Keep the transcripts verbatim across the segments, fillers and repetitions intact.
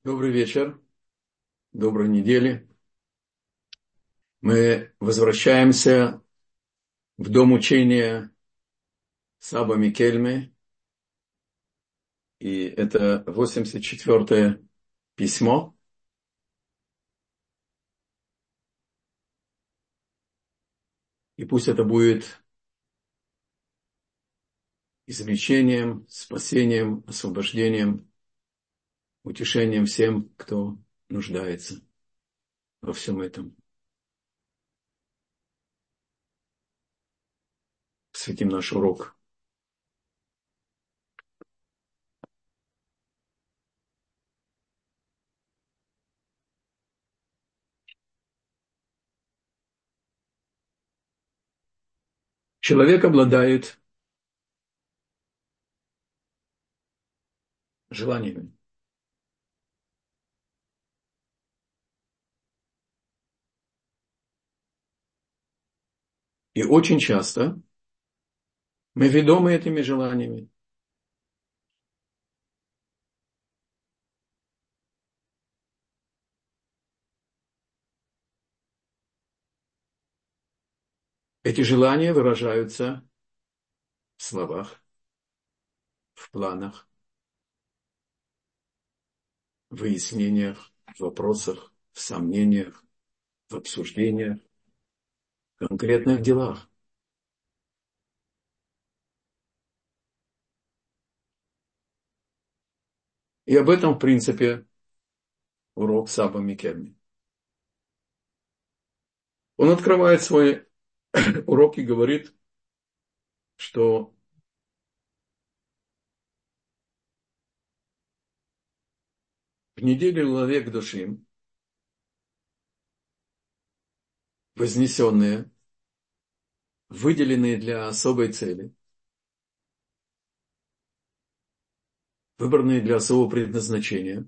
Добрый вечер, доброй недели. Мы возвращаемся в дом учения Саба Микельме, и это восемьдесят четвёртое письмо. И пусть это будет извлечением, спасением, освобождением, утешением всем, кто нуждается во всем этом. Посвятим наш урок. Человек обладает желаниями. И очень часто мы ведомы этими желаниями. Эти желания выражаются в словах, в планах, в выяснениях, в вопросах, в сомнениях, в обсуждениях, в конкретных делах. И об этом, в принципе, урок Саба Микельме. Он открывает свой урок и говорит, что в неделю Лавек Душим, вознесенные, выделенные для особой цели, выбранные для особого предназначения,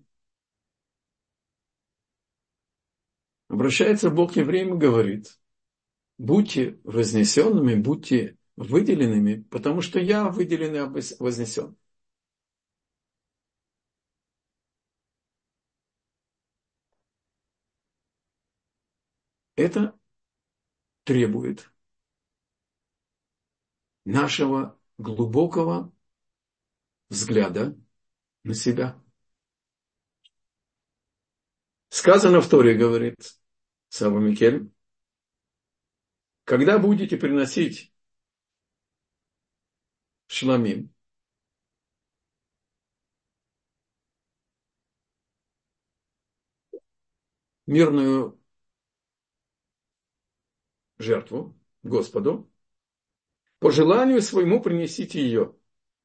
обращается Бог к евреям и говорит: будьте вознесенными, будьте выделенными, потому что я выделен и вознесен. Это требует нашего глубокого взгляда на себя. Сказано в Торе, говорит Саба Микельме, когда будете приносить шламим, мирную жертву Господу, по желанию своему принесите ее.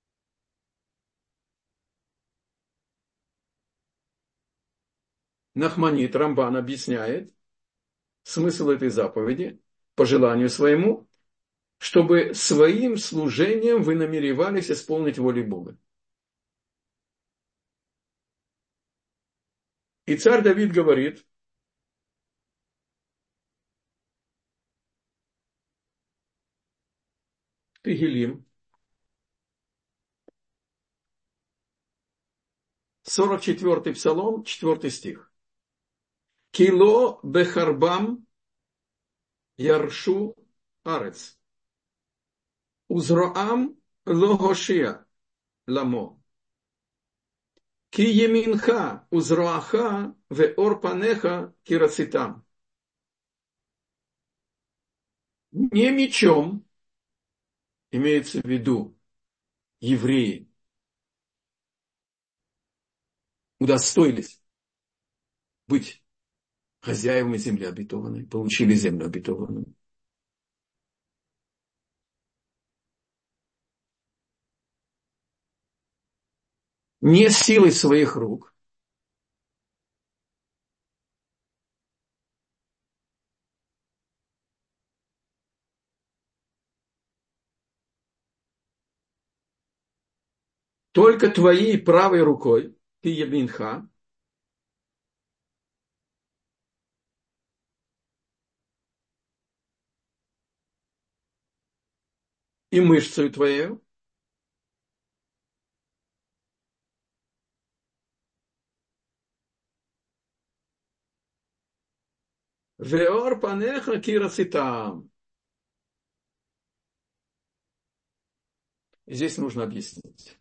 Нахманит Рамбан объясняет смысл этой заповеди: по желанию своему, чтобы своим служением вы намеревались исполнить волю Бога. И царь Давид говорит: Тегилим, сорок четвёртый псалом, четвёртый стих. Кило бехарбам яршу арец. Узроам логошия ламо. Ки еминха узроаха веор панеха кирацитам. Не мечом, имеется в виду евреи, удостоились быть хозяевами земли обетованной, получили землю обетованную. Не силой своих рук, только твоей правой рукой, ты еминха, и мышцей твоей, Веор панеха кирацитам. Здесь нужно объяснить.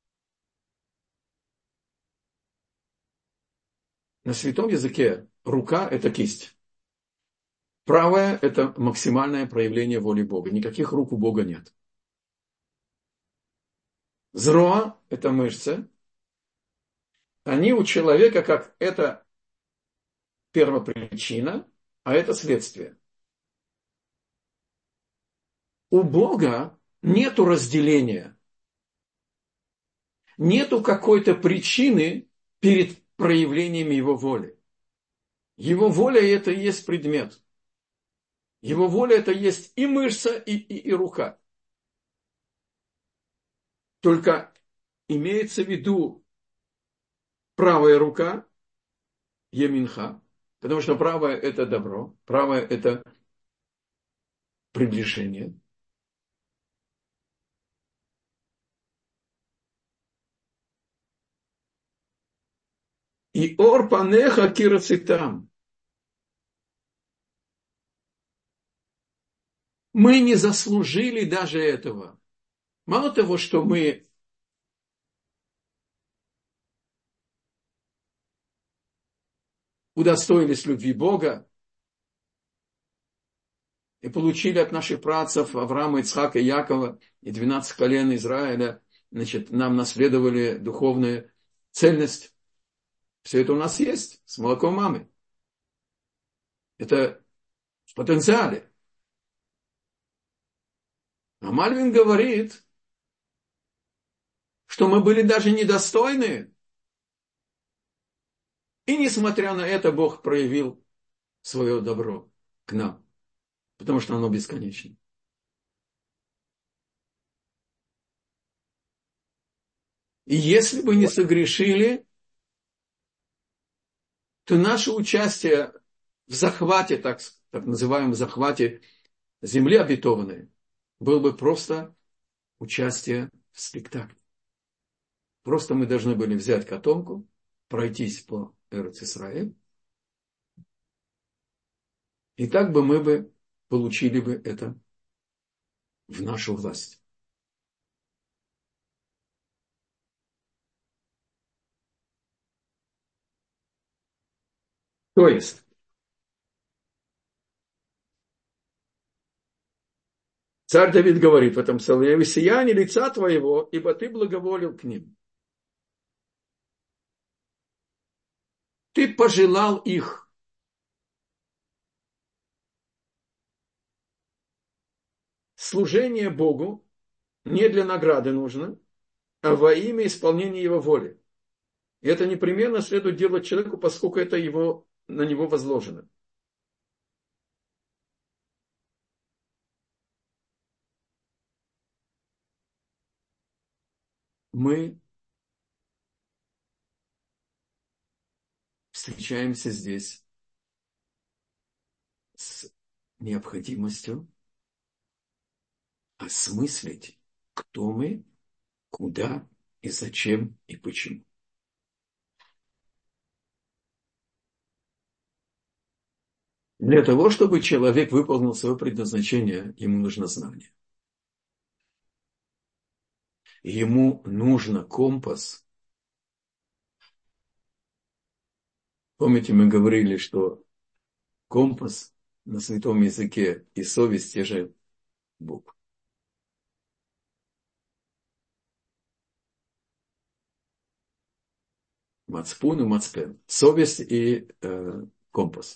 На святом языке рука – это кисть. Правая – это максимальное проявление воли Бога. Никаких рук у Бога нет. Зроа – это мышцы. Они у человека как это первопричина, а это следствие. У Бога нету разделения. Нету какой-то причины перед проявлением Его воли. Его воля – это и есть предмет. Его воля – это есть и мышца, и, и, и рука. Только имеется в виду правая рука, еминха, потому что правая – это добро, правая – это приближение. И ор панеха кирацитам. Мы не заслужили даже этого. Мало того, что мы удостоились любви Бога и получили от наших працев Авраама, Ицхака и Якова и двенадцать колен Израиля, значит, нам наследовали духовную цельность. Все это у нас есть с молоком мамы. Это в потенциале. А Мальвин говорит, что мы были даже недостойны. И несмотря на это, Бог проявил свое добро к нам. Потому что оно бесконечно. И если бы не согрешили, то наше участие в захвате, так, так называемом захвате земли обетованной, было бы просто участие в спектакле. Просто мы должны были взять котомку, пройтись по Эрец-Исраэль, и так бы мы бы получили бы это в нашу власть. То есть, царь Давид говорит в этом псалме: «Сияние лица твоего, ибо ты благоволил к ним». Ты пожелал их. Служение Богу не для награды нужно, а во имя исполнения Его воли. И это непременно следует делать человеку, поскольку это его, на него возложено. Мы встречаемся здесь с необходимостью осмыслить, кто мы, куда и зачем и почему. Для того, чтобы человек выполнил свое предназначение, ему нужно знание. Ему нужно компас. Помните, мы говорили, что компас на святом языке и совесть те же буквы. Мацпун и мацпен. Совесть и э, компас.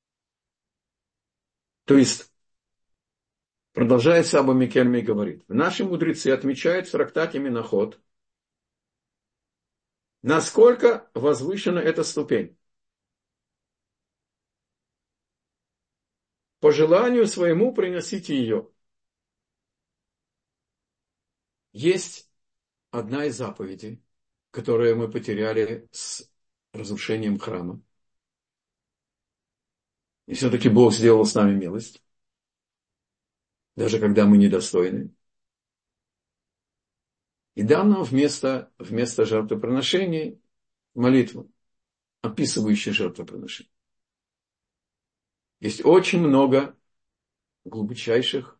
То есть, продолжает Саба Микельми и говорит, наши мудрецы отмечают в трактате Миноход, насколько возвышена эта ступень. По желанию своему приносите ее. Есть одна из заповедей, которую мы потеряли с разрушением храма. И все-таки Бог сделал с нами милость, даже когда мы недостойны. И дал нам вместо, вместо жертвоприношений молитву, описывающую жертвоприношение. Есть очень много глубочайших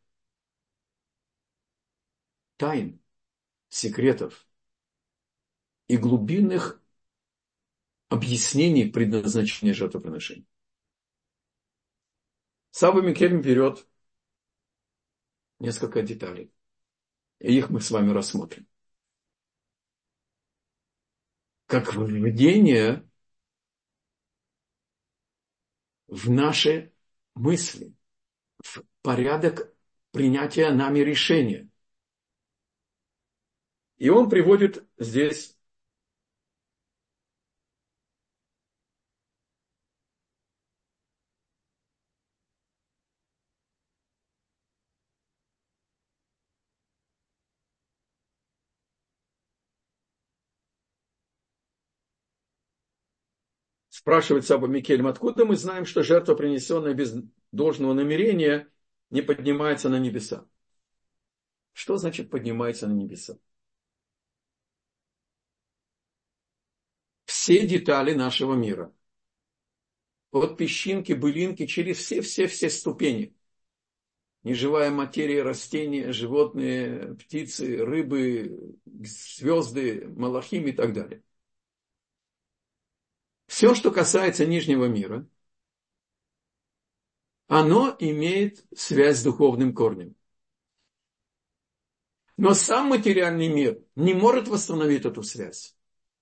тайн, секретов и глубинных объяснений предназначения жертвоприношения. Саба Микель берет несколько деталей, и их мы с вами рассмотрим. Как введение в наши мысли, в порядок принятия нами решения. И он приводит здесь спрашивает Саба Микелем, откуда мы знаем, что жертва, принесенная без должного намерения, не поднимается на небеса? Что значит поднимается на небеса? Все детали нашего мира. От песчинки, былинки, через все-все-все ступени. Неживая материя, растения, животные, птицы, рыбы, звезды, малахим и так далее. Все, что касается нижнего мира, оно имеет связь с духовным корнем. Но сам материальный мир не может восстановить эту связь.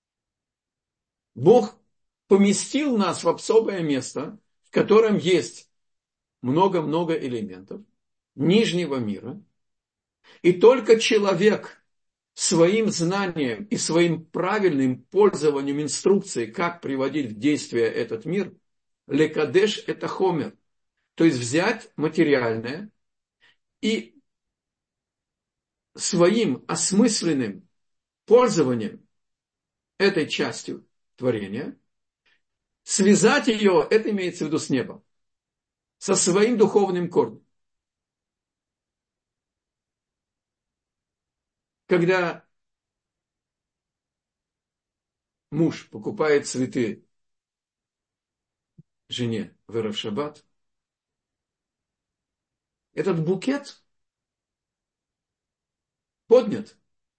Бог поместил нас в особое место, в котором есть много-много элементов нижнего мира. И только человек своим знанием и своим правильным пользованием инструкцией, как приводить в действие этот мир, лекадеш это хомер, то есть взять материальное и своим осмысленным пользованием этой частью творения, связать ее, это имеется в виду с небом, со своим духовным корнем. Когда муж покупает цветы жене в Эрев Шаббат, этот букет поднят,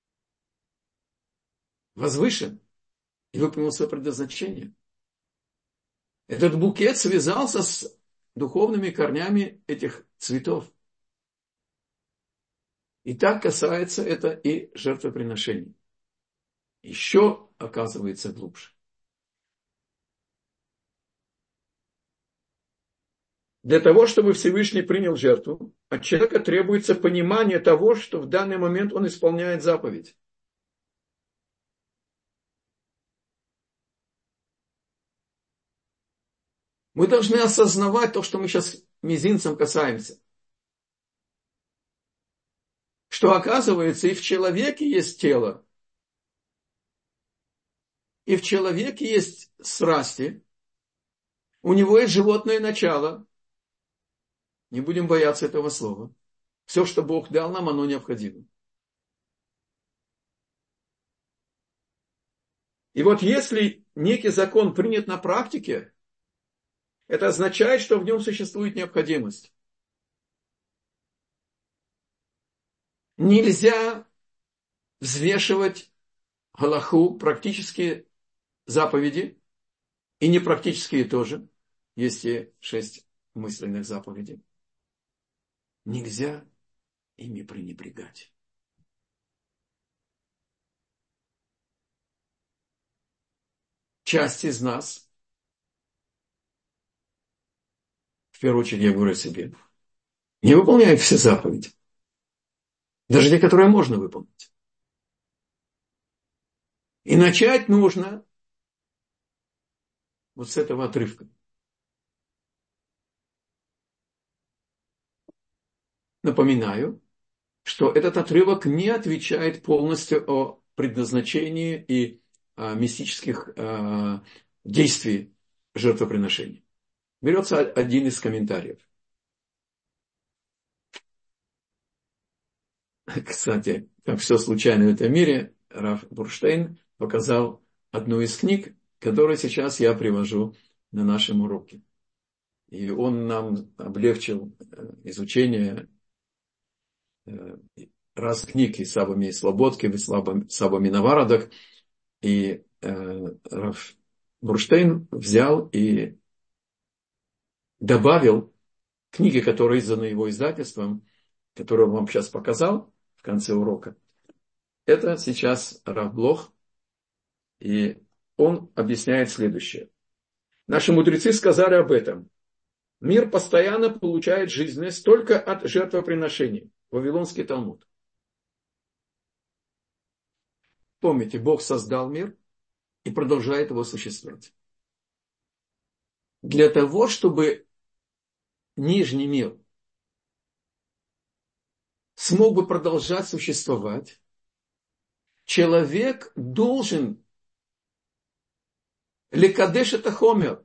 возвышен и выполнил свое предназначение. Этот букет связался с духовными корнями этих цветов. И так касается это и жертвоприношений. Еще оказывается глубже. Для того, чтобы Всевышний принял жертву, от человека требуется понимание того, что в данный момент он исполняет заповедь. Мы должны осознавать то, что мы сейчас мизинцем касаемся. Что оказывается, и в человеке есть тело, и в человеке есть страсти, у него есть животное начало. Не будем бояться этого слова. Все, что Бог дал нам, оно необходимо. И вот если некий закон принят на практике, это означает, что в нем существует необходимость. Нельзя взвешивать галаху, практические заповеди, и непрактические тоже. Есть и шесть мысленных заповедей. Нельзя ими пренебрегать. Часть из нас, в первую очередь я говорю о себе, не выполняет все заповеди. Даже те, которые можно выполнить. И начать нужно вот с этого отрывка. Напоминаю, что этот отрывок не отвечает полностью о предназначении и о мистических э, действий жертвоприношения. Берется один из комментариев. Кстати, как все случайно в этом мире, Рав Бурштейн показал одну из книг, которую сейчас я привожу на нашем уроке. И он нам облегчил изучение раз книг и Сабами и Слободки, и Сабами Наварадок. И э, Рав Бурштейн взял и добавил книги, которые изданы его издательством, которые он вам сейчас показал в конце урока. Это сейчас Рав Блох, и он объясняет следующее. Наши мудрецы сказали об этом. Мир постоянно получает жизненность только от жертвоприношений. Вавилонский Талмуд. Помните, Бог создал мир и продолжает его осуществлять. Для того, чтобы нижний мир смог бы продолжать существовать, человек должен лекадеш это хомер,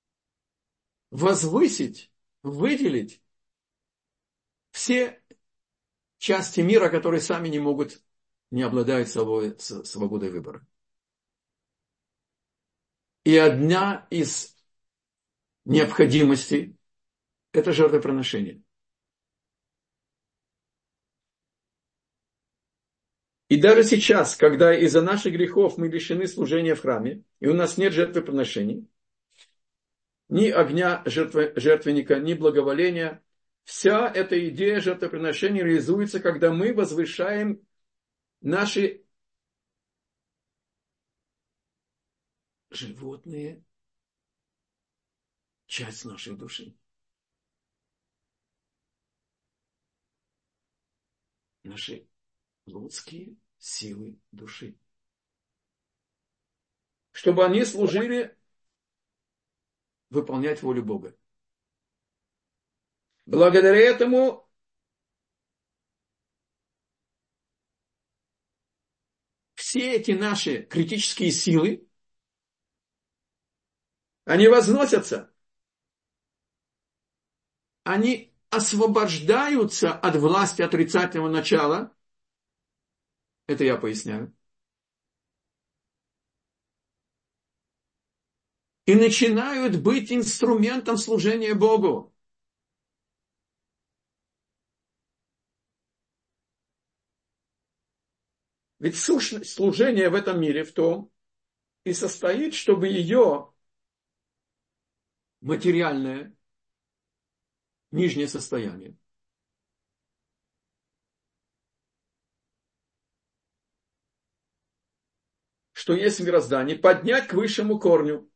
возвысить, выделить все части мира, которые сами не могут, не обладают свободой выбора. И одна из необходимостей – это жертвоприношение. И даже сейчас, когда из-за наших грехов мы лишены служения в храме, и у нас нет жертвоприношений, ни огня жертвенника, ни благоволения, вся эта идея жертвоприношения реализуется, когда мы возвышаем наши животные, часть нашей души. Наши людские силы души. Чтобы они служили выполнять волю Бога. Благодаря этому все эти наши критические силы, они возносятся, они освобождаются от власти отрицательного начала. Это я поясняю. И начинают быть инструментом служения Богу. Ведь сущность служения в этом мире в том и состоит, чтобы ее материальное нижнее состояние что есть в мироздании, поднять к высшему корню.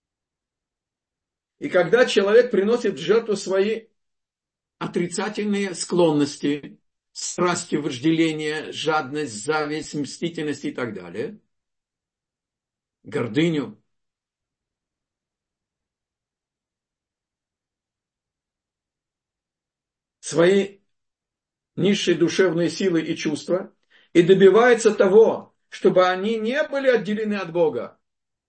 И когда человек приносит в жертву свои отрицательные склонности, страсти, вожделение, жадность, зависть, мстительность и так далее, гордыню, свои низшие душевные силы и чувства, и добивается того, чтобы они не были отделены от Бога.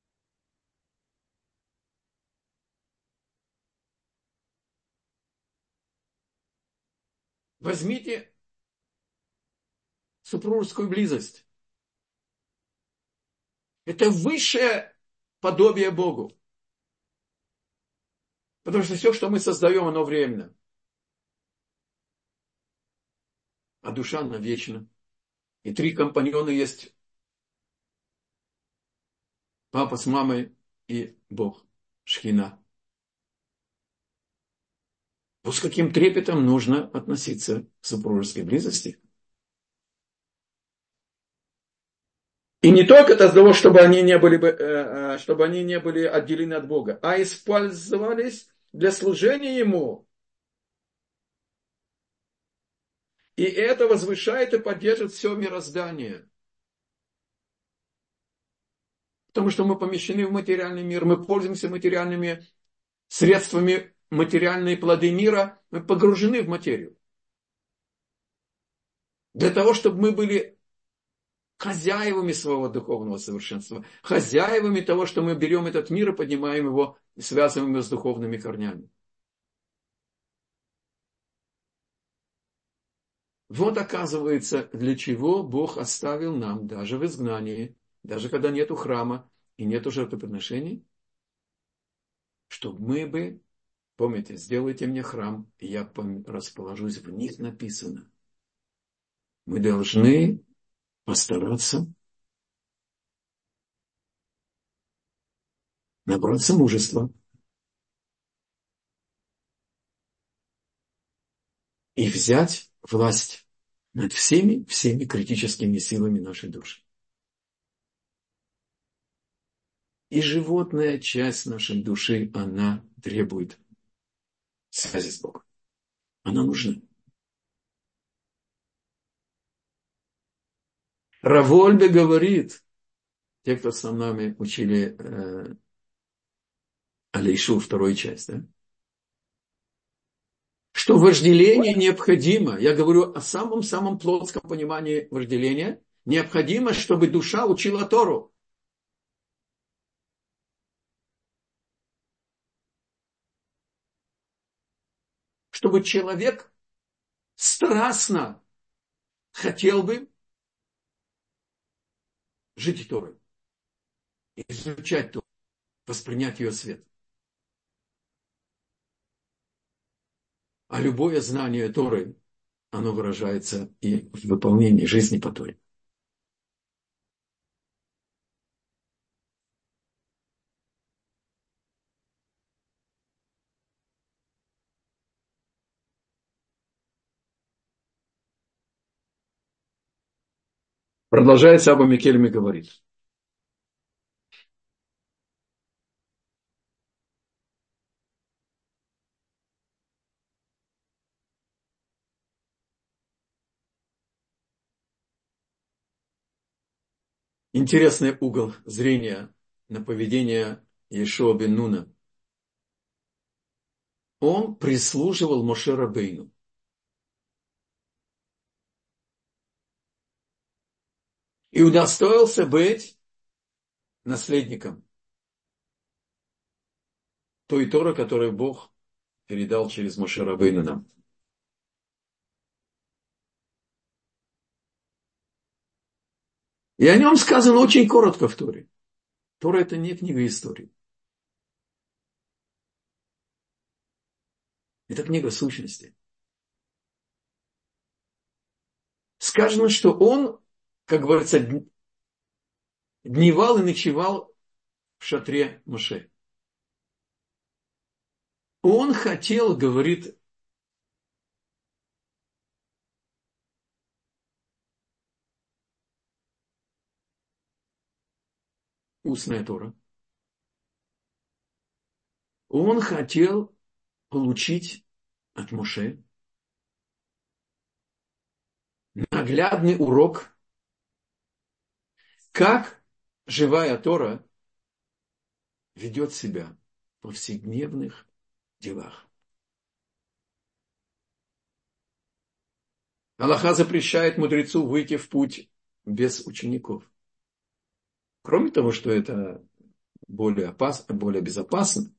Возьмите супружескую близость. Это высшее подобие Богу. Потому что все, что мы создаем, оно временно. А душа, она вечна. И три компаньона есть. Папа с мамой и Бог. Шхина. Вот с каким трепетом нужно относиться к супружеской близости. И не только для того, чтобы они не были, чтобы они не были отделены от Бога, а использовались для служения Ему. И это возвышает и поддерживает все мироздание. Потому что мы помещены в материальный мир, мы пользуемся материальными средствами, материальные плоды мира, мы погружены в материю. Для того, чтобы мы были хозяевами своего духовного совершенства, хозяевами того, что мы берем этот мир и поднимаем его, и связываем его с духовными корнями. Вот оказывается, для чего Бог оставил нам даже в изгнании, даже когда нету храма и нету жертвоприношений, чтобы мы бы Помните, сделайте мне храм, и я расположусь. В них написано. Мы должны постараться набраться мужества и взять власть над всеми, всеми критическими силами нашей души. И животная часть нашей души, она требует связи с Богом. Она нужна. Рав Вольбе говорит, те, кто с нами учили э, Алейшу, вторую часть, да? Что вожделение необходимо. Я говорю о самом-самом плотском понимании вожделения. Необходимо, чтобы душа учила Тору. Чтобы человек страстно хотел бы жить Торой, изучать Тору, воспринять ее свет. А любое знание Торы, оно выражается и в выполнении жизни по Торе. Продолжает Саба Микельми говорит. Интересный угол зрения на поведение Йешуа бен Нуна. Он прислуживал Моше Рабейну. И удостоился быть наследником той Торы, которую Бог передал через Моше Рабейну нам. И о нем сказано очень коротко в Торе. Тора – это не книга истории. Это книга сущности. Сказано, что он, как говорится, дневал и ночевал в шатре Моше. Он хотел, говорит, устная Тора. Он хотел получить от Моше наглядный урок, как живая Тора ведет себя в повседневных делах. Аллаха запрещает мудрецу выйти в путь без учеников. Кроме того, что это более опасно, более безопасно,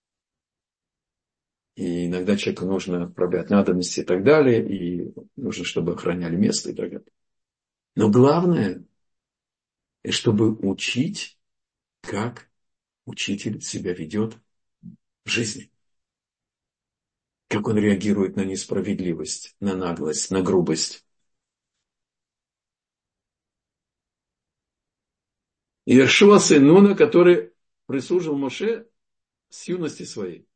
и иногда человеку нужно проявлять надобности и так далее, и нужно, чтобы охраняли место и так далее. Но главное, чтобы учить, как учитель себя ведет в жизни. Как он реагирует на несправедливость, на наглость, на грубость. Йешуа, сын Нуна, который прислужил Моше с юности своей.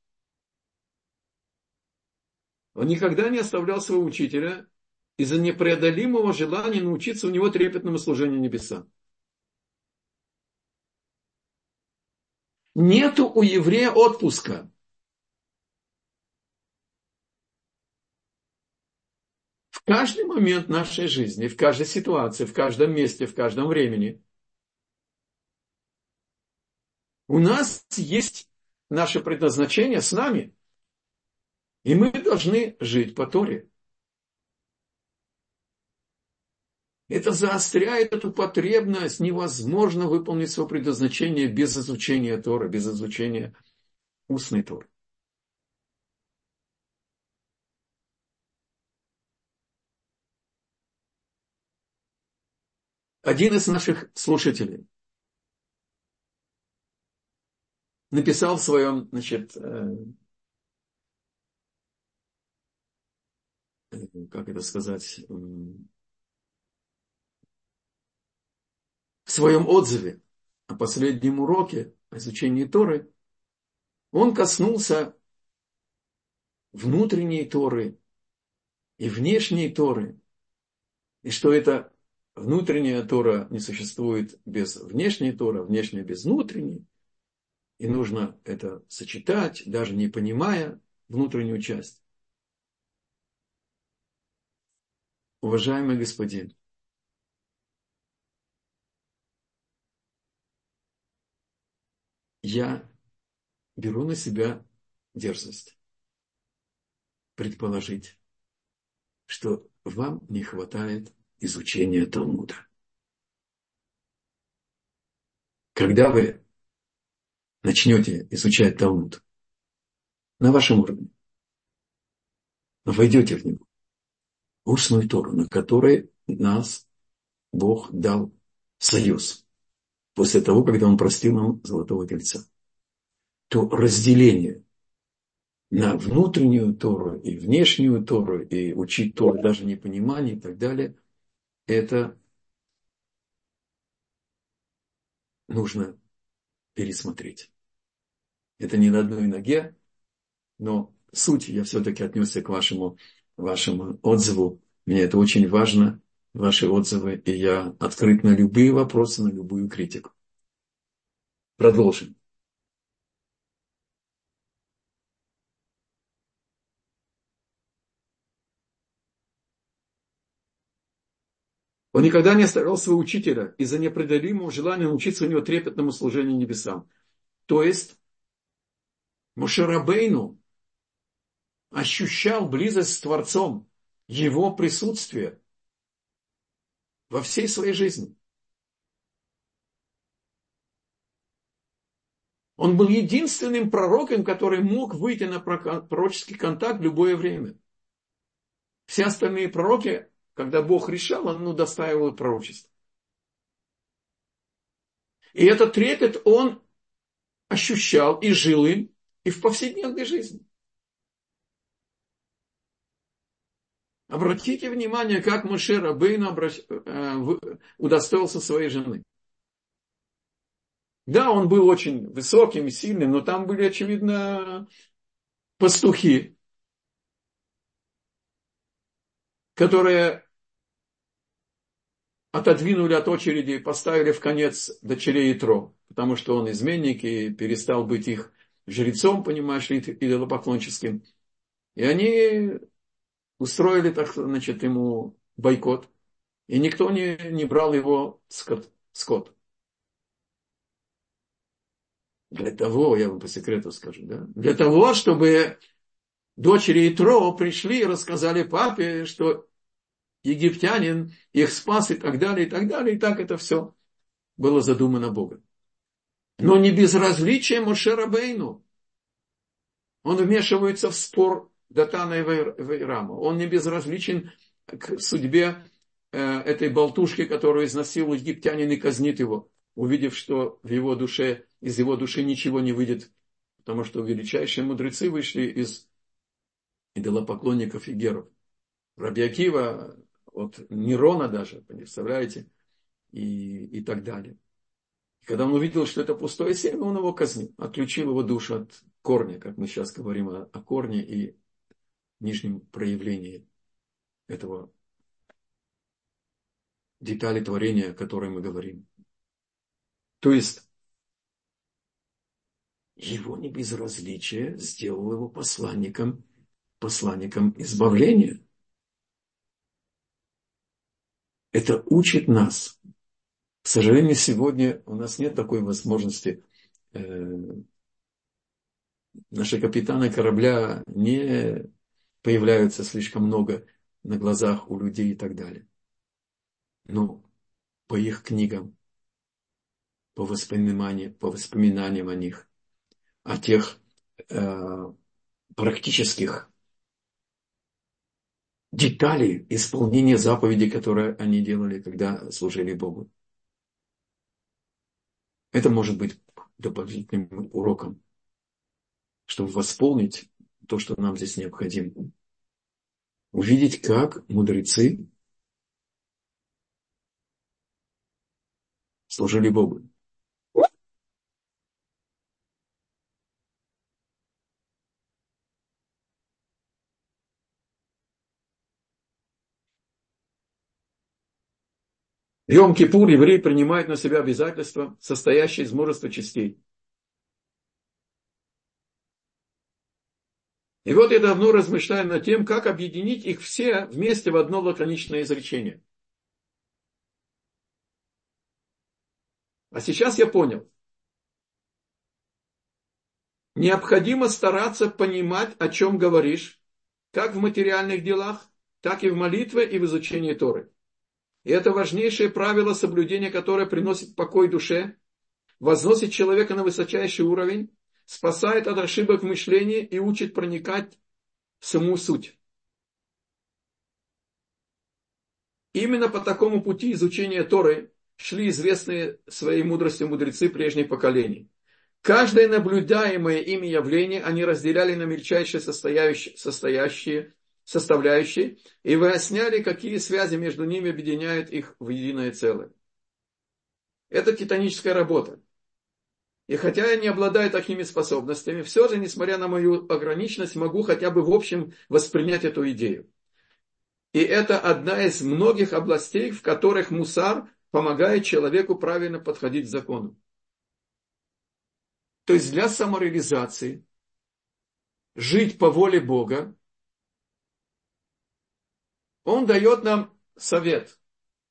Он никогда не оставлял своего учителя из-за непреодолимого желания научиться у него трепетному служению небесам. Нету у еврея отпуска. В каждый момент нашей жизни, в каждой ситуации, в каждом месте, в каждом времени у нас есть наше предназначение с нами. И мы должны жить по Торе. Это заостряет эту потребность. Невозможно выполнить свое предназначение без изучения Торы, без изучения устной Торы. Один из наших слушателей написал в своем, значит, как это сказать, в своем отзыве о последнем уроке, о изучении Торы, он коснулся внутренней Торы и внешней Торы, и что эта внутренняя Тора не существует без внешней Торы, внешняя без внутренней, и нужно это сочетать, даже не понимая внутреннюю часть. Уважаемый господин, я беру на себя дерзость предположить, что вам не хватает изучения Талмуда. Когда вы начнете изучать Талмуд на вашем уровне, войдете в него, устную Тору, на которой нас Бог дал союз, после того, когда Он простил нам золотого тельца, то разделение на внутреннюю Тору и внешнюю Тору, и учить Тору даже непонимание и так далее, это нужно пересмотреть. Это не на одной ноге, но суть я все-таки отнесся к вашему, вашему отзыву. Мне это очень важно, ваши отзывы, и я открыт на любые вопросы, на любую критику. Продолжим. Он никогда не оставлял своего учителя из-за непреодолимого желания научиться у него трепетному служению небесам. То есть Моше Рабейну ощущал близость с Творцом, его присутствие во всей своей жизни. Он был единственным пророком, который мог выйти на пророческий контакт в любое время. Все остальные пророки, когда Бог решал, он ну, достаивал пророчество. И этот трепет он ощущал и жил им, и в повседневной жизни. Обратите внимание, как Моше Рабейну обращ... удостоился своей жены. Да, он был очень высоким и сильным, но там были, очевидно, пастухи, которые отодвинули от очереди и поставили в конец дочерей Итро, потому что он изменник и перестал быть их жрецом, понимаешь ли, идолопоклонческим. И они устроили, так, значит, ему бойкот, и никто не, не брал его скот. скот. Для того, я вам по секрету скажу, да, для того, чтобы дочери Итро пришли и рассказали папе, что египтянин их спас и так далее, и так далее, и так это все было задумано Богом. Но не безразличие Моше Рабейну. Он вмешивается в спор Датана и Вейрама. Он не безразличен к судьбе э, этой болтушки, которую изнасиловал египтянин и казнит его, увидев, что в его душе, из его души ничего не выйдет, потому что величайшие мудрецы вышли из идолопоклонников и геров. Раби Акива, от Нерона даже, представляете, и, и так далее. И когда он увидел, что это пустое семя, он его казнил, отключил его душу от корня, как мы сейчас говорим о, о корне и нижнем проявлении этого детали творения, о которой мы говорим. То есть его небезразличие сделало его посланником, посланником избавления. Это учит нас. К сожалению, сегодня у нас нет такой возможности. Наши капитаны корабля не появляются слишком много на глазах у людей и так далее. Но по их книгам, по воспоминаниям, по воспоминаниям о них, о тех э, практических деталей исполнения заповедей, которые они делали, когда служили Богу. Это может быть дополнительным уроком, чтобы восполнить то, что нам здесь необходимо. увидеть, как мудрецы служили Богу. Йом-Кипур еврей принимает на себя обязательства, состоящие из множества частей. И вот я давно размышляю над тем, как объединить их все вместе в одно лаконичное изречение. А сейчас я понял. Необходимо стараться понимать, о чем говоришь, как в материальных делах, так и в молитве и в изучении Торы. И это важнейшее правило соблюдения, которое приносит покой душе, возносит человека на высочайший уровень, спасает от ошибок в мышлении и учит проникать в саму суть. Именно по такому пути изучения Торы шли известные своей мудростью мудрецы прежних поколений. Каждое наблюдаемое ими явление они разделяли на мельчайшие состоящие, состоящие, составляющие и выясняли, какие связи между ними объединяют их в единое целое. Это титаническая работа. И хотя я не обладаю такими способностями, все же, несмотря на мою ограниченность, могу хотя бы в общем воспринять эту идею. И это одна из многих областей, в которых мусар помогает человеку правильно подходить к закону. То есть для самореализации, жить по воле Бога, он дает нам совет.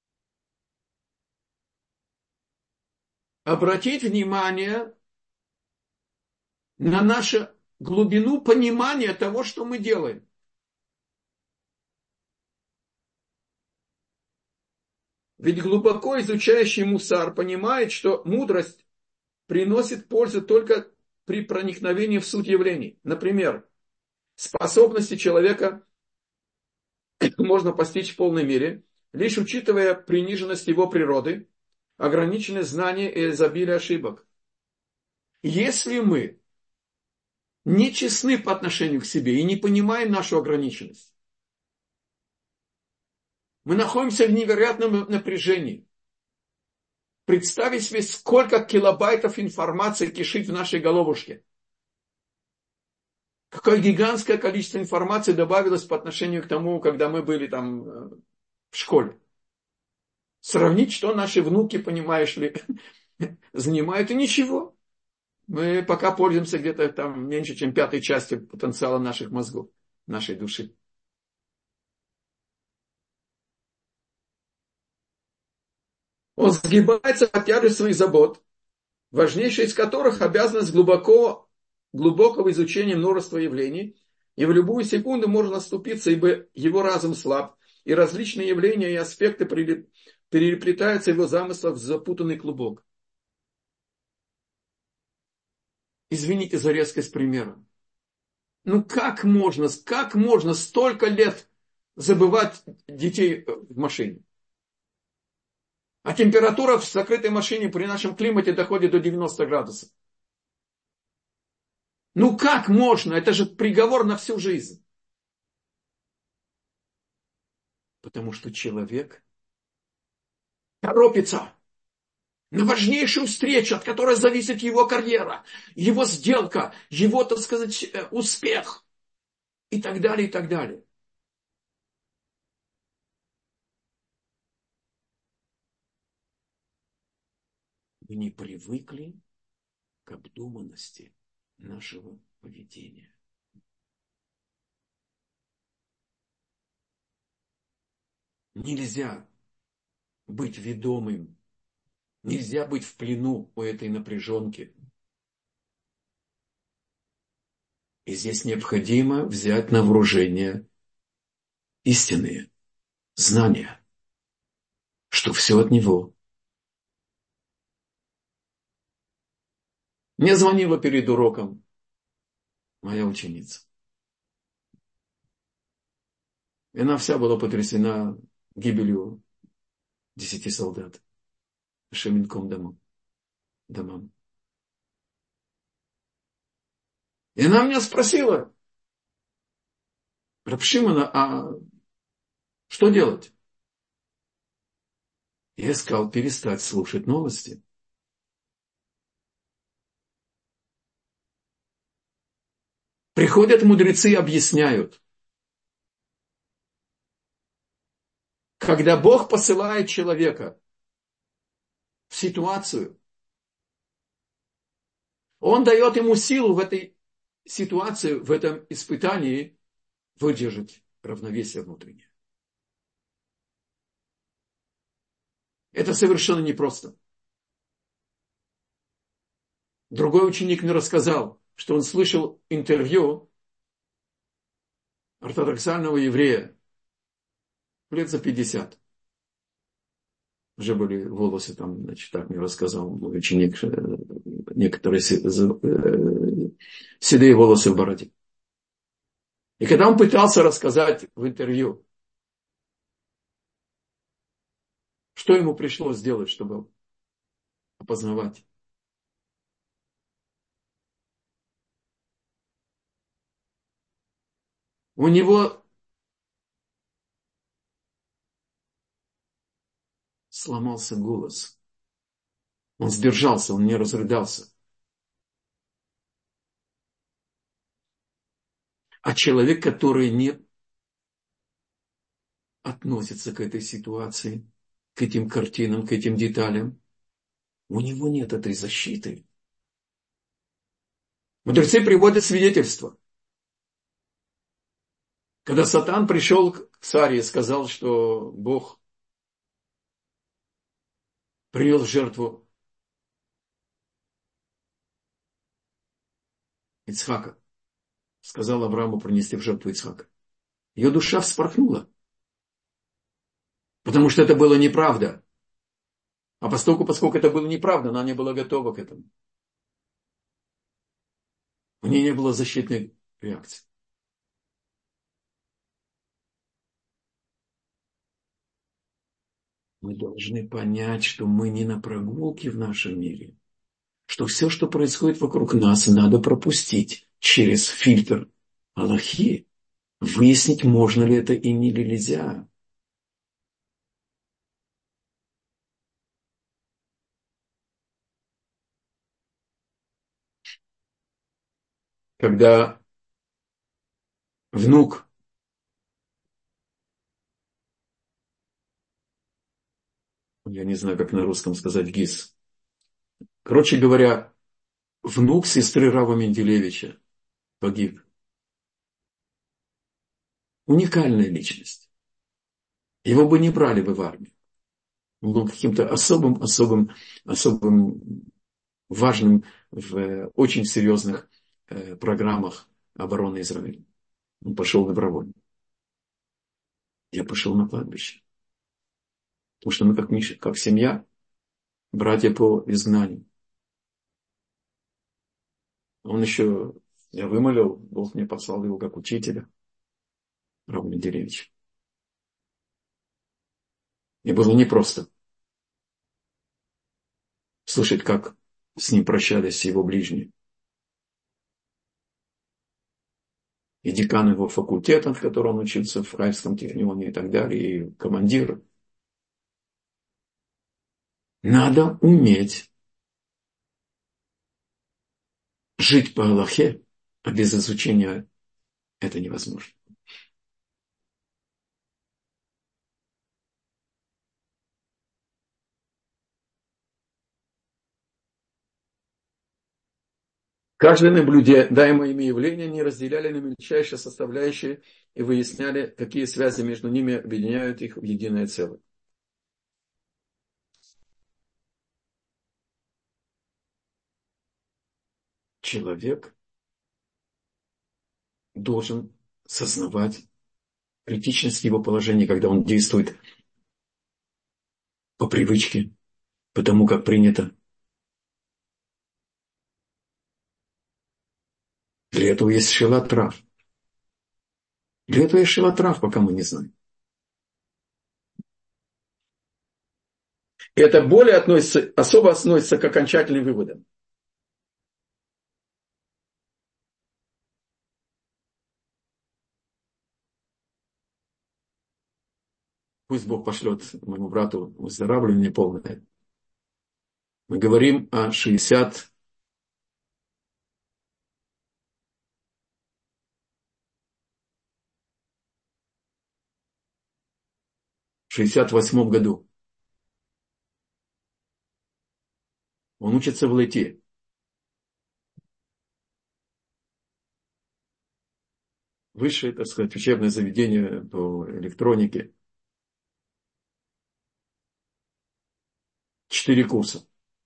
Обратить внимание на нашу глубину понимания того, что мы делаем. Ведь глубоко изучающий мусар понимает, что мудрость приносит пользу только при проникновении в суть явлений. Например, способности человека можно постичь в полной мере, лишь учитывая приниженность его природы, ограниченные знания и изобилие ошибок. Если мы не честны по отношению к себе и не понимаем нашу ограниченность, мы находимся в невероятном напряжении. Представить себе, сколько килобайтов информации кишит в нашей головушке. Какое гигантское количество информации добавилось по отношению к тому, когда мы были там в школе. Сравнить, что наши внуки, понимаешь ли, занимают, и ничего. Мы пока пользуемся где-то там меньше, чем пятой частью потенциала наших мозгов, нашей души. Он сгибается от тяжести своих забот, важнейшая из которых обязанность глубоко, глубокого изучения множества явлений, и в любую секунду можно оступиться, ибо его разум слаб, и различные явления и аспекты переплетаются его замыслов в запутанный клубок. Извините за резкость примера. Ну как можно, как можно столько лет забывать детей в машине? А температура в закрытой машине при нашем климате доходит до девяноста градусов. Ну как можно? Это же приговор на всю жизнь. Потому что человек торопится на важнейшую встречу, от которой зависит его карьера, его сделка, его, так сказать, успех и так далее, и так далее. Мы не привыкли к обдуманности нашего поведения. Нельзя быть ведомым, нельзя быть в плену у этой напряженки. И здесь необходимо взять на вооружение истинные знания, что все от него. Мне звонила перед уроком моя ученица. И она вся была потрясена гибелью десяти солдат. Шеминком домам. домам. И она меня спросила: Раб Шимон, а Что делать? Я сказал перестать слушать новости. Приходят мудрецы и объясняют. Когда Бог посылает человека в ситуацию, Он дает ему силу в этой ситуации, в этом испытании выдержать равновесие внутреннее. Это совершенно непросто. Другой ученик мне рассказал, что он слышал интервью ортодоксального еврея лет за пятьдесят. Уже были волосы там, значит, так мне рассказал мой ученик, некоторые седые волосы в бороде. И когда он пытался рассказать в интервью, что ему пришлось сделать, чтобы опознавать, у него сломался голос. Он сдержался, он не разрыдался. А человек, который не относится к этой ситуации, к этим картинам, к этим деталям, у него нет этой защиты. Мудрецы приводят свидетельство. Когда Сатан пришел к Саре и сказал, что Бог привел в жертву Ицхака, сказал Аврааму принести в жертву Ицхака. Ее душа вспорхнула, потому что это было неправда. А поскольку, поскольку это было неправда, она не была готова к этому. У нее не было защитной реакции. Мы должны понять, что мы не на прогулке в нашем мире. Что все, что происходит вокруг нас, надо пропустить через фильтр Аллахи. Выяснить, можно ли это и не нельзя. Когда внук я не знаю, как на русском сказать гис. Короче говоря, внук сестры Рава Менделевича погиб. Уникальная личность. Его бы не брали бы в армию. Он был каким-то особым, особым, особым важным в очень серьезных э, программах обороны Израиля. Он пошел добровольно. Я пошел на кладбище. Потому что мы как, как семья, братья по изгнанию. Он еще, я вымолил, Бог мне послал его как учителя, Рав Менделевич. И было непросто слышать, как с ним прощались его ближние. И декан его факультета, в котором он учился в Хайфском технионе и так далее, и командир. Надо уметь жить по Аллахе, а без изучения это невозможно. Каждое наблюдаемое ими явление они разделяли на мельчайшие составляющие и выясняли, какие связи между ними объединяют их в единое целое. Человек должен сознавать критичность его положения, когда он действует по привычке, по тому, как принято. Для этого есть шилатрав. Для этого есть шилатрав, пока мы не знаем. И это более относится, особо относится к окончательным выводам. Пусть Бог пошлет моему брату выздоравливание полное. Мы говорим о шестьдесят шестьдесят восьмом году. Он учится в Лете. Высшее, так сказать, учебное заведение по электронике. Четыре курса.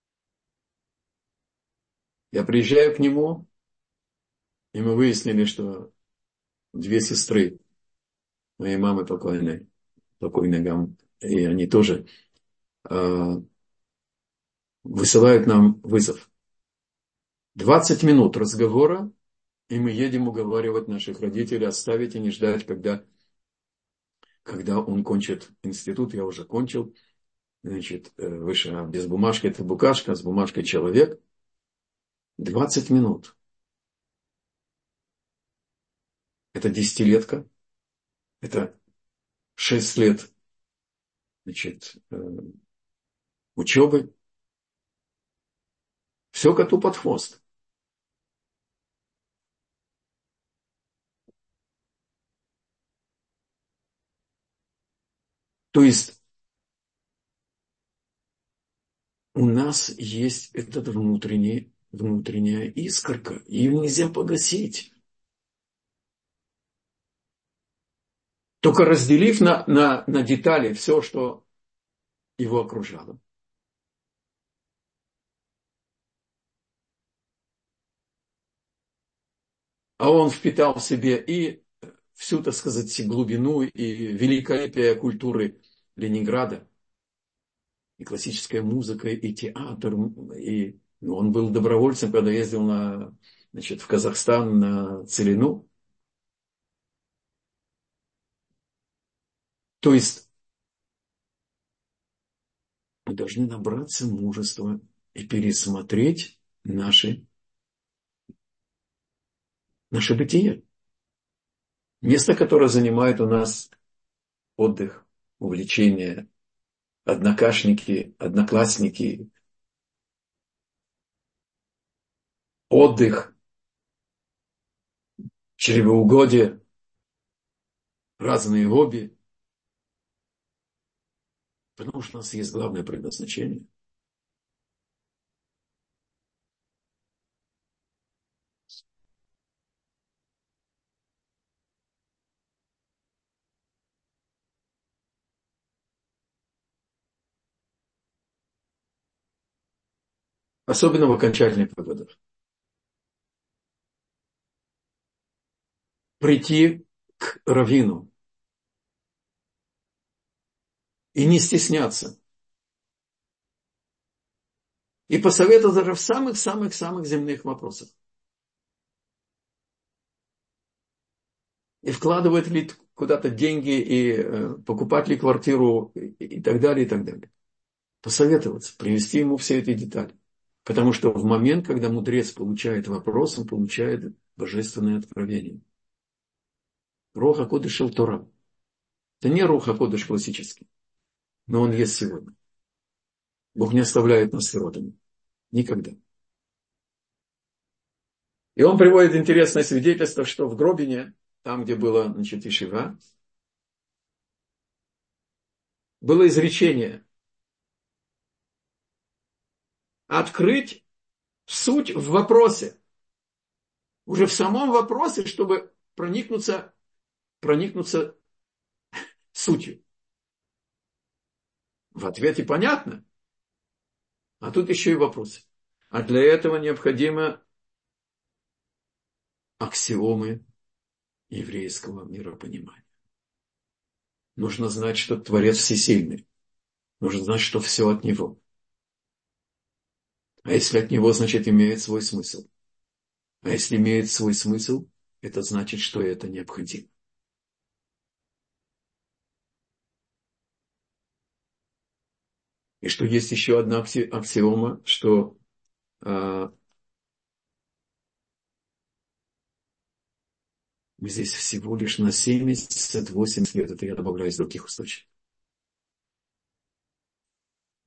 Я приезжаю к нему, и мы выяснили, что две сестры моей мамы покойной, покойной Гам, и они тоже э, высылают нам вызов. двадцать минут разговора, и мы едем уговаривать наших родителей оставить и не ждать, когда, когда он кончит институт. Я уже кончил. Значит, выше, а без бумажки это букашка, а с бумажкой человек. двадцать минут. Это десятилетка. Это шесть лет, значит, учебы. Все коту под хвост. То есть у нас есть этот внутренний, внутренняя искорка. Ее нельзя погасить. Только разделив на, на, на детали все, что его окружало. А он впитал в себе и всю, так сказать, глубину и великолепие культуры Ленинграда. И классическая музыка, и театр. И ну, он был добровольцем, когда ездил на, значит, в Казахстан на Целину. То есть мы должны набраться мужества и пересмотреть наши, наше бытие. Место, которое занимает у нас отдых, увлечение, однокашники, одноклассники, отдых, чревоугодие, разные хобби. Потому что у нас есть главное предназначение. Особенно в окончательных выводах. Прийти к раввину и не стесняться. И посоветовать даже в самых-самых-самых земных вопросах. И вкладывать ли куда-то деньги, и э, покупать ли квартиру, и, и так далее, и так далее. Посоветоваться, привести ему все эти детали. Потому что в момент, когда мудрец получает вопрос, он получает божественное откровение. Руах ха-кодеш шел Тора. Это не Руах ха-кодеш классический. Но он есть сегодня. Бог не оставляет нас сиротами. Никогда. И он приводит интересное свидетельство, что в Гробине, там, где было, значит, ишива, было изречение: открыть суть в вопросе. Уже в самом вопросе, чтобы проникнуться, проникнуться сутью. В ответе понятно. А тут еще и вопрос. А для этого необходимо аксиомы еврейского миропонимания. Нужно знать, что Творец всесильный. Нужно знать, что все от Него. А если от Него, значит, имеет свой смысл. А если имеет свой смысл, это значит, что это необходимо. И что есть еще одна аксиома, что э, мы здесь всего лишь на семьдесят восемь лет. Это я добавляю из других источников.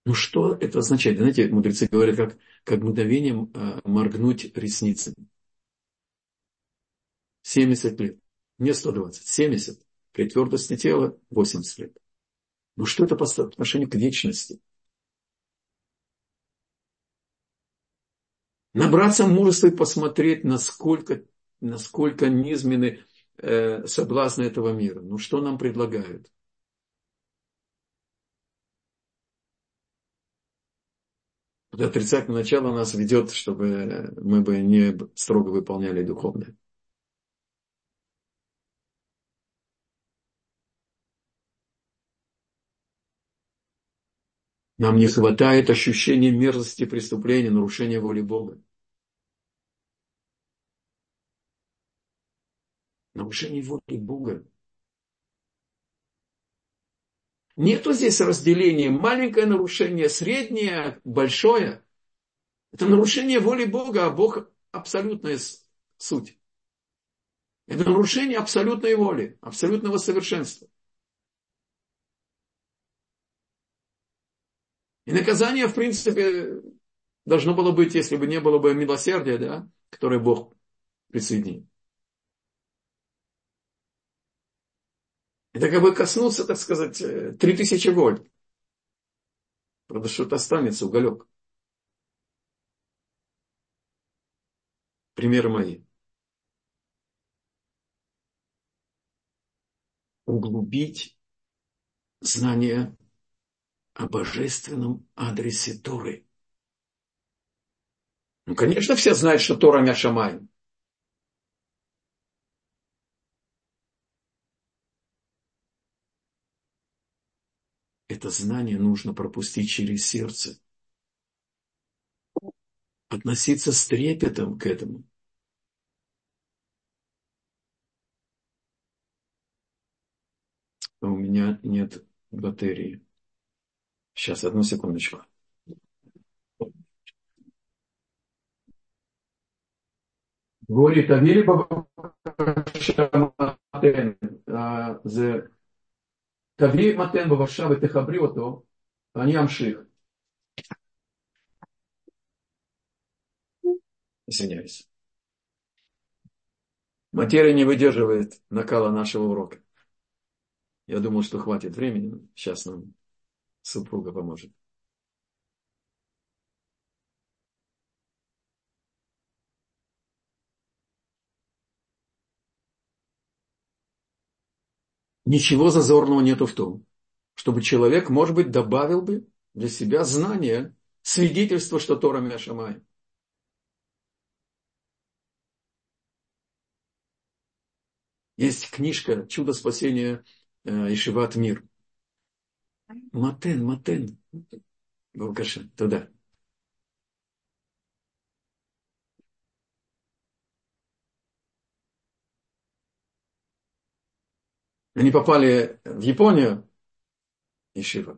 Ну что это означает? Знаете, мудрецы говорят, как, как мгновением э, моргнуть ресницами. семьдесят лет. Не сто двадцать, семьдесят. При твердости тела восемьдесят лет. Ну что это по отношению к вечности? Набраться мужества и посмотреть, насколько, насколько низменны э, соблазны этого мира. Ну что нам предлагают? Это отрицательное начало нас ведет, чтобы мы бы не строго выполняли духовное. Нам не хватает ощущения мерзости преступления, нарушения воли Бога. Нарушение воли Бога. Нету здесь разделения. Маленькое нарушение, среднее, большое. Это нарушение воли Бога, а Бог абсолютная суть. Это нарушение абсолютной воли, абсолютного совершенства. И наказание, в принципе, должно было быть, если бы не было бы милосердия, да, которое Бог присоединил. Это как бы коснуться, так сказать, три тысячи вольт. Правда, что-то останется, уголек. Примеры мои. Углубить знание о божественном адресе Торы. Ну, конечно, все знают, что Тора Мяшамай. Это знание нужно пропустить через сердце. Относиться с трепетом к этому. У меня нет батареи. Сейчас, одну секундочку. Говорит, תביא לי בבקשה מתן, זה, תביא מתן בבקשה ותחברי אותו, ואני אמשיך. Извиняюсь. Материя не выдерживает накала нашего урока. Я думал, что хватит времени. Сейчас нам супруга поможет. Ничего зазорного нету в том, чтобы человек, может быть, добавил бы для себя знание, свидетельство, что Тора Мяшамай. Есть книжка «Чудо спасения Ешиват Мир». Матен, Матен. Бабакаша, туда. Они попали в Японию, Ешива.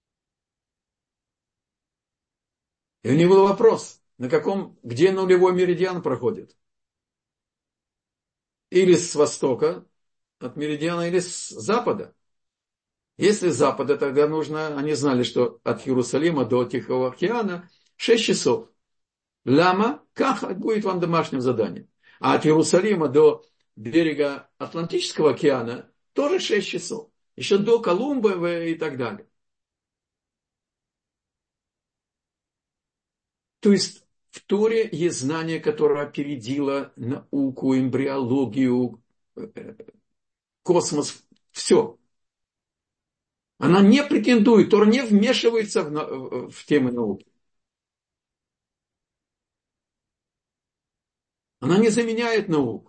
И у них был вопрос, на каком, где нулевой меридиан проходит. Или с востока от меридиана, или с запада. Если с запада, тогда нужно, они знали, что от Иерусалима до Тихого океана шесть часов. Лама, как будет вам домашним заданием. А от Иерусалима до берега Атлантического океана тоже шесть часов. Еще до Колумба и так далее. То есть в Торе есть знание, которое опередило науку, эмбриологию, космос, все. Она не претендует, Тора не вмешивается в, в темы науки. Она не заменяет науку.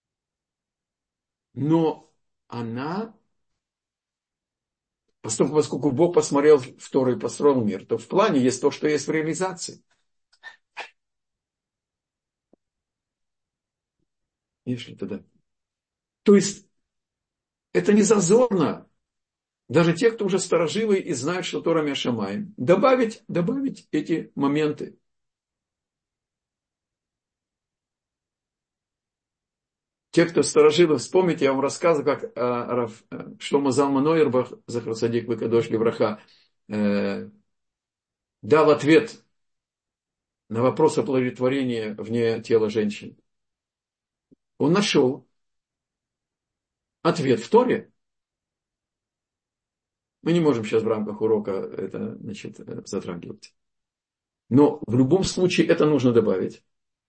Но она, поскольку, поскольку Бог посмотрел в Тору и построил мир, то в плане есть то, что есть в реализации. Видишь ли, тогда. То есть это не зазорно. Даже те, кто уже старожилы и знают, что Тора Мяшамай, добавить, добавить эти моменты. Те, кто старожилы, вспомните, я вам рассказывал, как а, Шломо Залман Ойербах, Захар Садик Векадош Левраха, э, дал ответ на вопрос оплодотворения вне тела женщин. Он нашел ответ в Торе. Мы не можем сейчас в рамках урока это, значит, затрагивать. Но в любом случае это нужно добавить.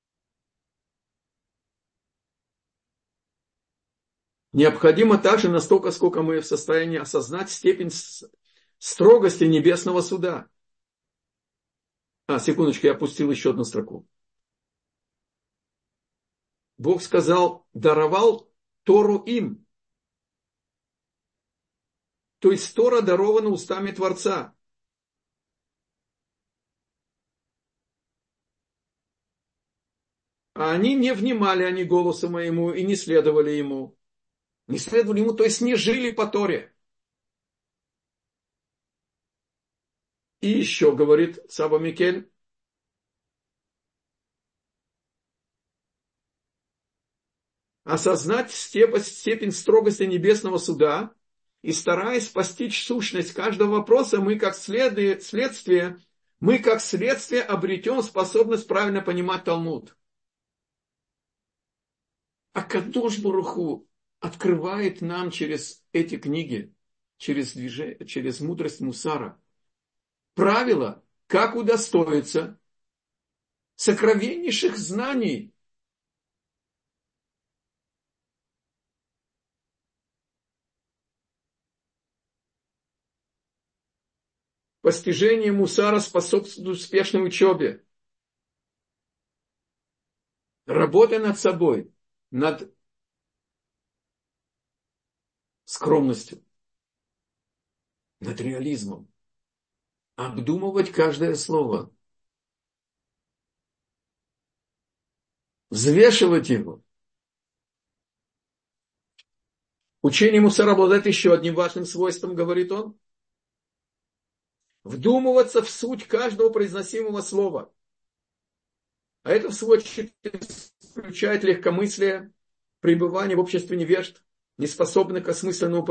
Необходимо также настолько, сколько мы в состоянии осознать степень строгости небесного суда. А, секундочку, я опустил еще одну строку. Бог сказал, даровал Тору им. То есть Тора дарована устами Творца. А они не внимали они голосу моему и не следовали ему. Не следовали ему, то есть не жили по Торе. И еще, говорит Саба Микель, осознать степень строгости небесного суда и стараясь постичь сущность каждого вопроса, мы как следствие, мы как следствие обретем способность правильно понимать Талмуд. А Кадош Барух Ху открывает нам через эти книги, через, движение, через мудрость Мусара, правила, как удостоиться сокровеннейших знаний. Постижение Мусара способствует успешной учебе. Работа над собой, над скромностью, над реализмом. Обдумывать каждое слово. Взвешивать его. Учение Мусара обладает еще одним важным свойством, говорит он. Вдумываться в суть каждого произносимого слова. А это, в свою очередь, включает легкомыслие, пребывание в обществе невежд, неспособных к осмысленному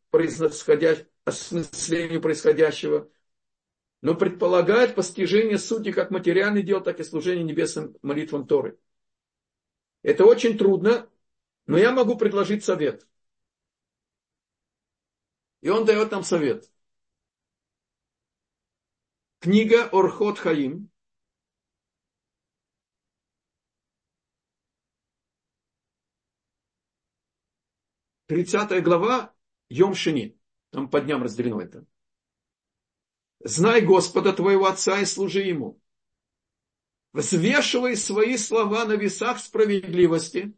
осмыслению происходящего, но предполагает постижение сути как материальных дел, так и служение небесным молитвам Торы. Это очень трудно, но я могу предложить совет. И он дает нам совет. Книга Орхот Хаим. тридцатая глава, Йом Шини. Там по дням разделено это. Знай Господа твоего Отца и служи Ему. Взвешивай свои слова на весах справедливости.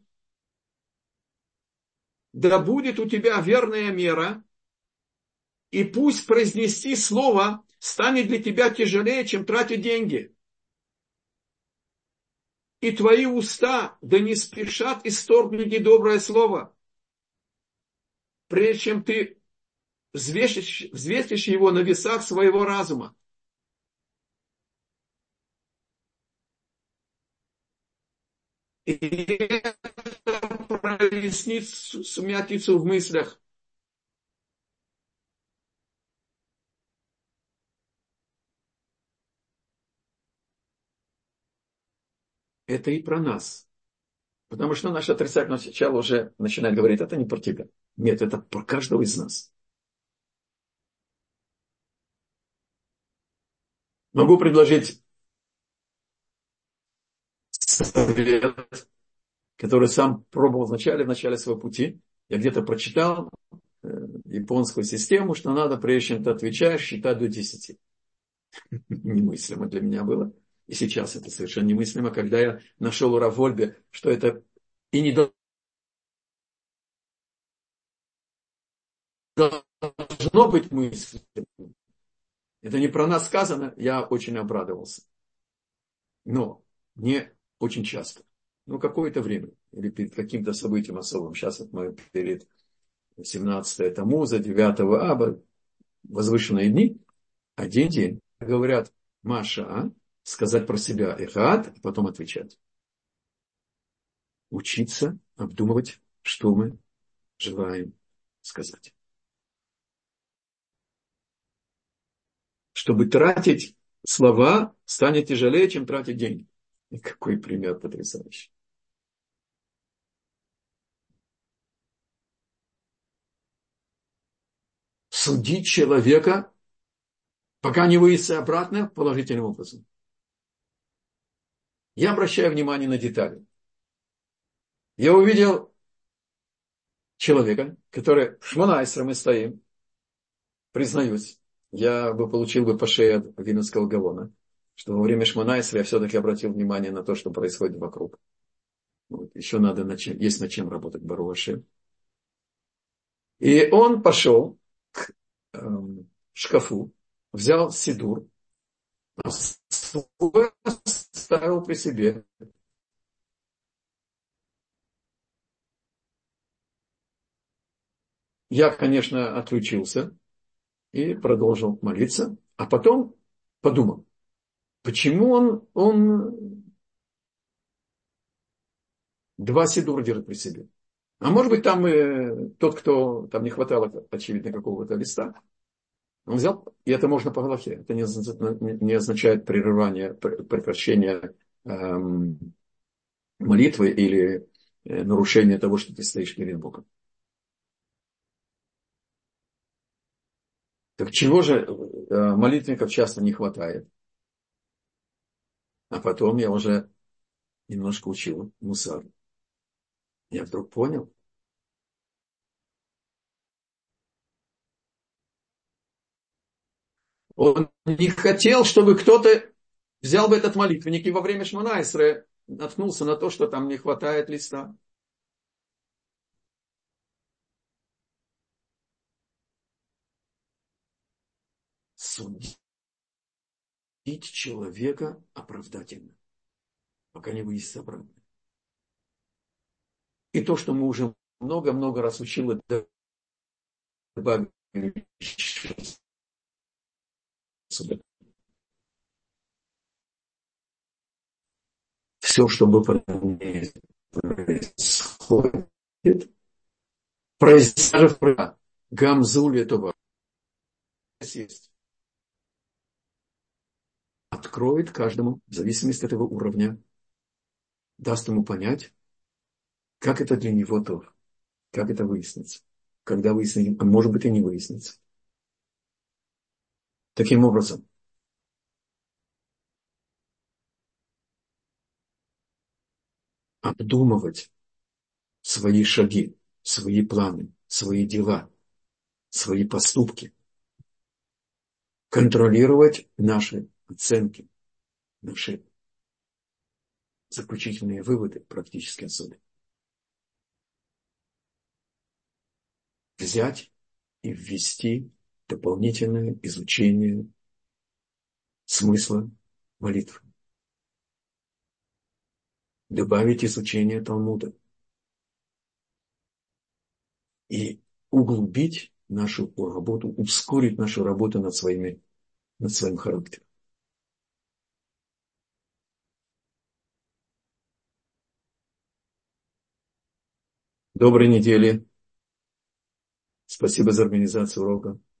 Да будет у тебя верная мера. И пусть произнести слово станет для тебя тяжелее, чем тратить деньги. И твои уста да не спешат исторгнуть недоброе слово, прежде чем ты взвесишь, взвесишь его на весах своего разума. И это прояснит сумятицу в мыслях. Это и про нас. Потому что наше отрицательное начало уже начинает говорить, это не про тебя. Нет, это про каждого из нас. Могу предложить совет, который сам пробовал вначале, в начале своего пути. Я где-то прочитал э, японскую систему, что надо, прежде чем ты отвечаешь, считать до десяти. Немыслимо для меня было. И сейчас это совершенно немыслимо, когда я нашел у Рав Вольбе, что это и не должно быть мыслью. Это не про нас сказано, я очень обрадовался. Но не очень часто. Ну, какое-то время. Или перед каким-то событием особым. Сейчас вот мы перед семнадцатое Тамуза, девятого Аба, возвышенные дни. Один день говорят, Маша, а? Сказать про себя эхад, а потом отвечать. Учиться, обдумывать, что мы желаем сказать. Чтобы тратить слова станет тяжелее, чем тратить деньги. И какой пример потрясающий. Судить человека, пока не выяснится обратно, положительным образом. Я обращаю внимание на детали. Я увидел человека, который шмонайсер, мы стоим, признаюсь, я бы получил бы по шее от Виленского Гаона, что во время шмонайсера я все-таки обратил внимание на то, что происходит вокруг. Вот. Еще надо над чем, есть над чем работать, Барух Ашем. И он пошел к эм, шкафу, взял сидур, а свой оставил при себе. Я, конечно, отключился и продолжил молиться, а потом подумал, почему он, он два сидура держит при себе. А может быть, там э, тот, кто, там не хватало, очевидно, какого-то листа, он взял, и это можно по Галахе. Это не, не означает прерывание, прекращение эм, молитвы или э, нарушение того, что ты стоишь перед Богом. Так чего же э, молитвенников часто не хватает? А потом я уже немножко учил мусар. Я вдруг понял, он не хотел, чтобы кто-то взял бы этот молитвенник и во время Шмона-Эсре наткнулся на то, что там не хватает листа. Судить человека оправдательно, пока не выяснится обратно. И то, что мы уже много-много раз учили, добавили сюда. Все, что происходит, происходит в Гамзуле этого есть. Откроет каждому, в зависимости от его уровня, даст ему понять, как это для него то, как это выяснится. Когда выяснится, а может быть и не выяснится. Таким образом, обдумывать свои шаги, свои планы, свои дела, свои поступки, контролировать наши оценки, наши заключительные выводы, практически особенно. Взять и ввести дополнительное изучение смысла молитвы. Добавить изучение Талмуда. И углубить нашу работу, ускорить нашу работу над, своими, над своим характером. Доброй недели. Спасибо за организацию урока.